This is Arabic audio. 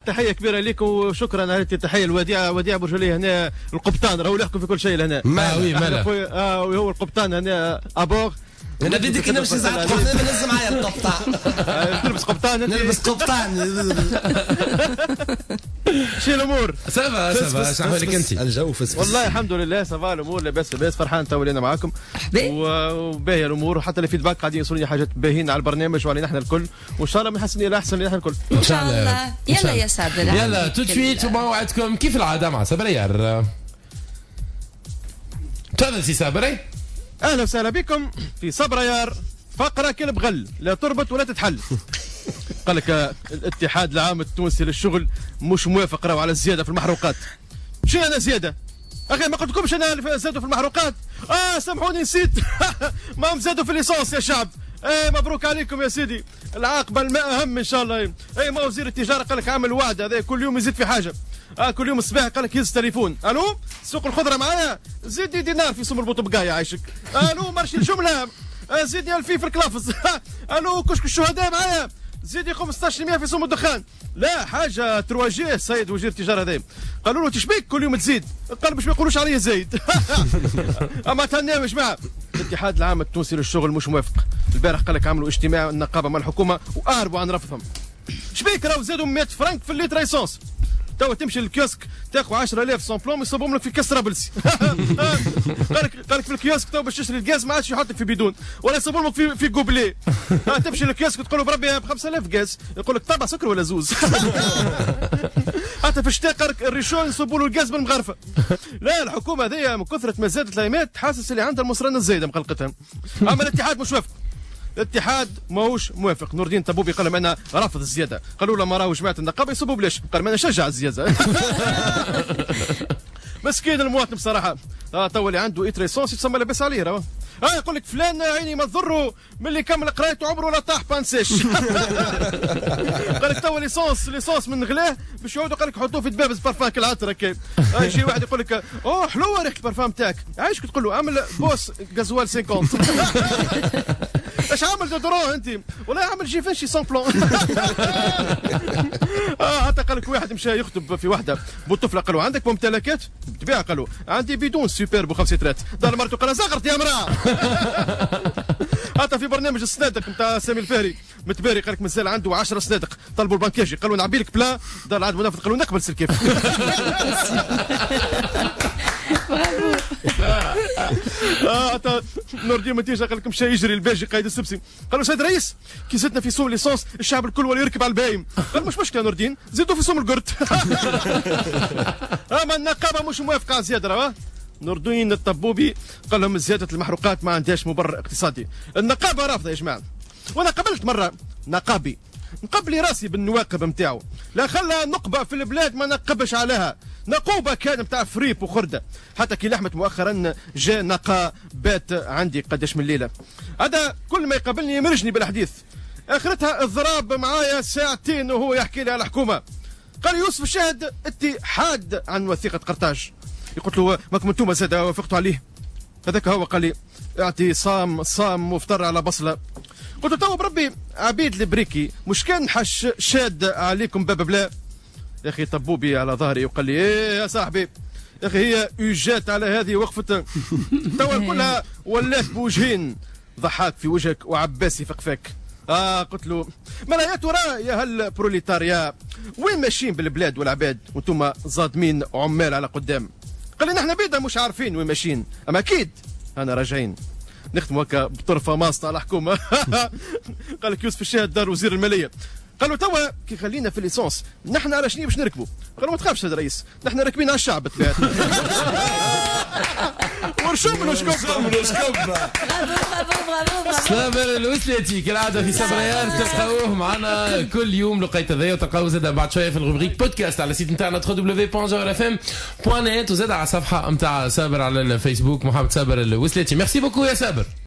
تحيه كبيره لكم وشكرا على التحيه الوديعه. وديع برجليه هنا القبطان راهو يحكم في كل شيء هنا. مالا وهو القبطان هنا ابوغ. انا بديك نمشي ساعات قبطان نلز معايا القبطان. تلبس قبطان انت؟ نلبس قبطان. شي الامور؟ سافا شنو لك انت؟ الجو فسفس والله الحمد لله سافا الامور لاباس لاباس. فرحان تو ولينا معاكم وباهيه الامور وحتى الفيدباك قاعدين يوصلوا لي حاجات باهين على البرنامج وعلينا احنا الكل وان شاء الله من حسن الى احسن لنا احنا الكل ان شاء الله. يلا يا سابر يلا تو سويت وموعدكم كيف العاده مع سابر يار. تفضل سي سابر. اهلا وسهلا بكم في صبريار فقره كل بغل لا تربط ولا تتحل. قال لك الاتحاد العام التونسي للشغل مش موافق راهو على الزياده في المحروقات. شنو انا زياده؟ اخي ما قلت لكمش انا زادوا في المحروقات. سامحوني نسيت. ما زادوا في الليسونس يا شعب. مبروك عليكم يا سيدي. العاقبه الماء اهم ان شاء الله. ما وزير التجاره قال لك عامل وعد هذا كل يوم يزيد في حاجه. كل يوم الصباح قال لك يهز تليفون. الو سوق الخضره معايا زيد دينار في سوم البوطبقايه عايشك. الو مرشي الجمله زيدني 2000 في الكلافز. الو كشك الشهداء معايا زيدي 15% في سوم الدخان. لا حاجه 3 جي السيد وزير التجاره هذا. قالوا له تشبيك كل يوم تزيد. قال باش ما يقولوش عليه زايد. اما تهنينا يا جماعه. الاتحاد العام التونسي للشغل مش موافق. البارح قال لك عملوا اجتماع النقابه مع الحكومه وقاربوا عن رفضهم. شبيك راهو زادوا 100 فرنك في الليتر ايسونس. توا تمشي للكيوسك تاخذ 10000 سامبلوم يصبهم لك في كاس رابلسي. قال لك في الكيوسك تو باش تشري الغاز ما عادش يحطك في بدون ولا يصبهم لك في كوبلي. تمشي للكيوسك تقول له بربي ب 5000 غاز يقول لك طابع سكر ولا زوز. حتى في الشتاء قال لك الريشون يصبوا له الغاز بالمغرفه. لا الحكومه هذيا من كثره ما زادت الايمات حاسس اللي عندها المصرانه الزايده مقلقتها. اما الاتحاد مش وافق. الاتحاد ماهوش موافق. نور الدين طبوبي قال لهم انا رافض الزياده. قالوا له ما راهو جماعه النقابه يصبوا بلاش. قال ما انا نشجع الزياده. مسكين المواطن بصراحه. تو اللي عنده ايتريسونس يتسمى لاباس عليه راهو. يقول لك فلان عيني ما تضره ملي كمل قرايته عمره ولا طاح بانسيش. قال لك تو ليسونس من غلاه باش يعودوا قال لك حطوه في دبابز بارفان كالعطر هكا. يجي واحد يقول لك حلوه ريحه البارفان تاعك عايشك تقول له اعمل بوس غازوال 50. اش عامل دودرون انت؟ والله عامل جيفاشي سون بلون. حتى قال لك واحد مشى يخطب في وحده بالطفله قالوا عندك ممتلكات؟ بالطبيعه قالوا عندي بدون سوبر ب 5 لترات. دار مرته قال زغرت يا امراه. حتى في برنامج الصنادق نتاع سامي الفهري متباري قال لك مازال عنده 10 صنادق. طلبوا البنكاجي قالوا نعبي لك بلا. دار العاد منافذ قالوا نقبل سلكيف. حتى نور الدين متيجه قال لك مشى يجري الباجي قايد السبسي. قالوا سيد رئيس كي زدنا في سوم ليسونس الشعب الكل ولا يركب على البايم. قال مش مشكله نور الدين زيدوا في سوم القرد. اما النقابه مش موافقه على الزياده راه. نور الدين الطبوبي قال لهم زياده المحروقات ما عندهاش مبرر اقتصادي. النقابه رافضه يا جماعه. وانا قبلت مره نقابي نقبلي راسي بالنواقب نتاعو. لا خلى نقبه في البلاد ما نقبش عليها. نقوبه كان نتاع فريب وخرده. حتى كي لحمت مؤخرا جاء نقا بات عندي قداش من ليله. هذا كل ما يقابلني يمرجني بالحديث. اخرتها الضراب معايا ساعتين وهو يحكي لي على الحكومه. قال يوسف الشاهد اتحاد عن وثيقه قرطاج. قلت له ماكم انتم زاد وافقتوا عليه؟ هذاك هو قال لي اعتصام صام مفطر على بصله. قلت له تو بربي عبيد البريكي مش كان حش شاد عليكم باب بلا. يا اخي طبوبي على ظهري وقال لي ايه يا صاحبي يا اخي هي اجات على هذه وقفه توا كلها ولات بوجهين ضحاك في وجهك وعباسي في قفاك. قلت له ما يا ترى يا هالبروليتاريا وين ماشيين بالبلاد والعباد وانتم ظادمين عمال على قدام. قال لي نحن بيدا مش عارفين وين ماشيين اما اكيد انا راجعين نختم هكا بطرفه ماسطه على الحكومه. قال لك يوسف الشاهد دار وزير الماليه. قالوا توا كي خلينا في الليسونس نحن على شنو باش نركبوا؟ قالوا ما تخافش يا رئيس نحن راكبين على الشعب طلعت. ورشوم وشكب. سابر الوسلاتي كالعاده في صبريار تلقاوه معنا كل يوم لقيت هذايا وتلقاوه زاد بعد شويه في الروبريك بودكاست على السيت نتاعنا www.jawrfm.net وزاد على الصفحه نتاع سابر على الفيسبوك محمد سابر الوسلاتي. ميرسي بوكو يا سابر.